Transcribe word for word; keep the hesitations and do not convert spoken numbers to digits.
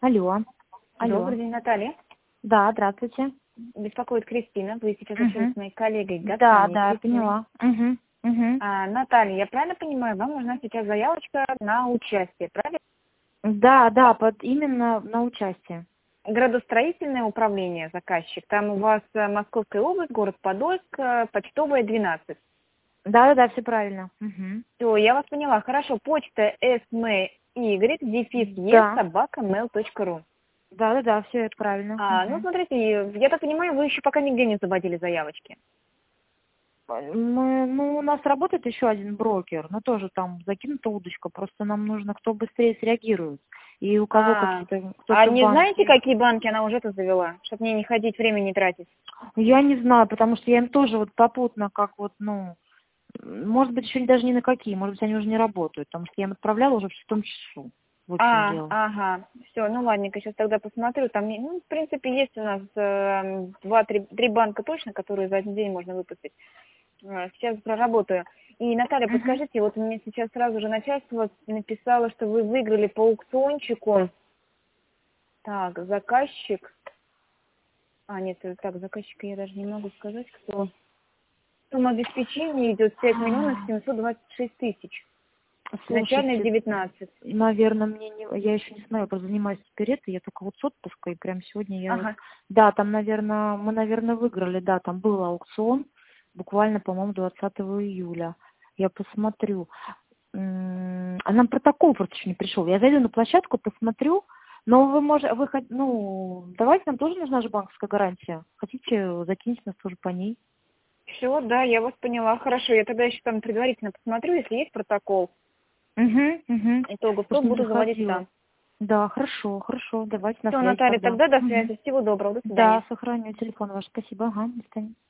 Алло. Алло. Добрый день, Наталья. Да, здравствуйте. Беспокоит Кристина. Вы сейчас Мгм. общались с моей коллегой Да, Гатани да, я Кристиной. поняла. Угу. Угу. А, Наталья, я правильно понимаю, вам нужна сейчас заявочка на участие, правильно? Да, да, под именно на участие. Градостроительное управление, заказчик. Там у вас э, Московская область, город Подольск, э, почтовая двенадцать. Да, да, да, все правильно. Угу. Все, я вас поняла. Хорошо, почта смy, дефис е, Да. собака, mail точка ру. Да, да, да, все это правильно. А, ну, Угу. смотрите, я так понимаю, вы еще пока нигде не заводили заявочки. Мы, ну, у нас работает еще один брокер, но тоже там закинута удочка, просто нам нужно, кто быстрее среагирует. И у кого А, какие-то, а кто-то не знаете, банки. какие банки она уже-то завела? Чтобы мне не ходить, время не тратить. Я не знаю, потому что я им тоже вот попутно, как вот, ну, может быть, еще даже ни на какие, может быть, они уже не работают, потому что я им отправляла уже в шестом часу. Вот в чем А, дело. ага, все, ну ладненько, сейчас тогда посмотрю. Там, не- ну, в принципе, есть у нас э, два-три три банка точно, которые за один день можно выпустить. Э, Сейчас проработаю. И, Наталья, Угу. подскажите, вот мне сейчас сразу же начальство написало, что вы выиграли по аукциончику. Так, заказчик. А, нет, э, так, заказчика я даже не могу сказать, кто. Сумма обеспечения идет пять миллионов семьсот двадцать шесть тысяч. Изначально Слушайте, девятнадцать. наверное, мне не, я еще не знаю, я просто занимаюсь оперетой, я только вот с отпуска, и прям сегодня я вот, Ага. да, там, наверное, мы, наверное, выиграли, да, там был аукцион, буквально, по-моему, двадцатого июля. Я посмотрю. М, А нам протокол просто еще не пришел. Я зайду на площадку, посмотрю, но вы можете, вы, хот- ну, давайте, нам тоже нужна же банковская гарантия. Хотите, закиньте нас тоже по ней. Все, да, я вас поняла. Хорошо, я тогда еще там предварительно посмотрю, если есть протокол Угу, угу. итогов, то Потому что не буду заводить заходила. там. Да, хорошо, хорошо, давайте на Все, связи Наталья, тогда. тогда до Мгм. связи. Всего доброго, до свидания. Да, сохраню телефон ваш. Спасибо. Ага, до свидания.